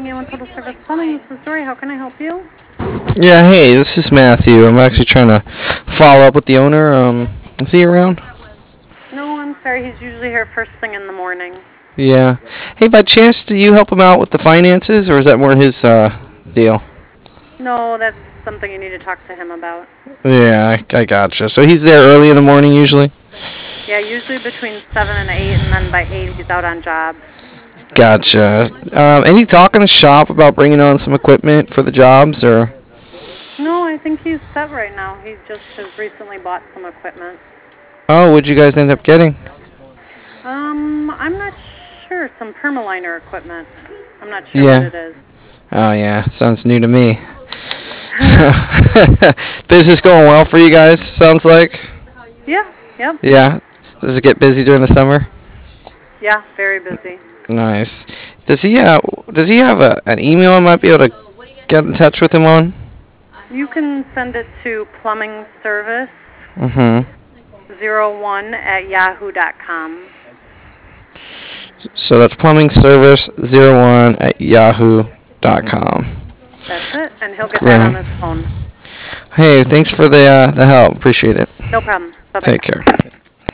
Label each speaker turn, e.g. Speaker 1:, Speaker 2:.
Speaker 1: calling in with Total Service Plumbing. This is Dory. How can I help you?
Speaker 2: Yeah, hey, this is Matthew. I'm actually trying to follow up with the owner. Is he around?
Speaker 1: No, I'm sorry. He's usually here first thing in the morning.
Speaker 2: Yeah. Hey, by chance, do you help him out with the finances, or is that more his deal?
Speaker 1: No, that's something you need to talk to him about.
Speaker 2: Yeah, I gotcha. So he's there early in the morning usually?
Speaker 1: Yeah, usually between 7 and 8, and then by 8 he's out on jobs.
Speaker 2: Gotcha. Any talk in the shop about bringing on some equipment for the jobs, or?
Speaker 1: No, I think he's set right now. He just has recently bought some equipment.
Speaker 2: Oh, what'd you guys end up getting?
Speaker 1: I'm not sure. Some Permaliner equipment. I'm not sure what
Speaker 2: Yeah.
Speaker 1: it is.
Speaker 2: Oh, yeah. Sounds new to me. Business going well for you guys, sounds like?
Speaker 1: Yeah, yep.
Speaker 2: Yeah. Does it get busy during the summer?
Speaker 1: Yeah, very busy.
Speaker 2: Nice. Does he have an email I might be able to get in touch with him on?
Speaker 1: You can send it to plumbingservice01
Speaker 2: Mm-hmm.
Speaker 1: at yahoo.com.
Speaker 2: So that's plumbingservice01@yahoo.com.
Speaker 1: That's it, and he'll get that on
Speaker 2: Great.
Speaker 1: his phone.
Speaker 2: Hey, thanks for the help. Appreciate it.
Speaker 1: No problem. Bye-bye.
Speaker 2: Take care.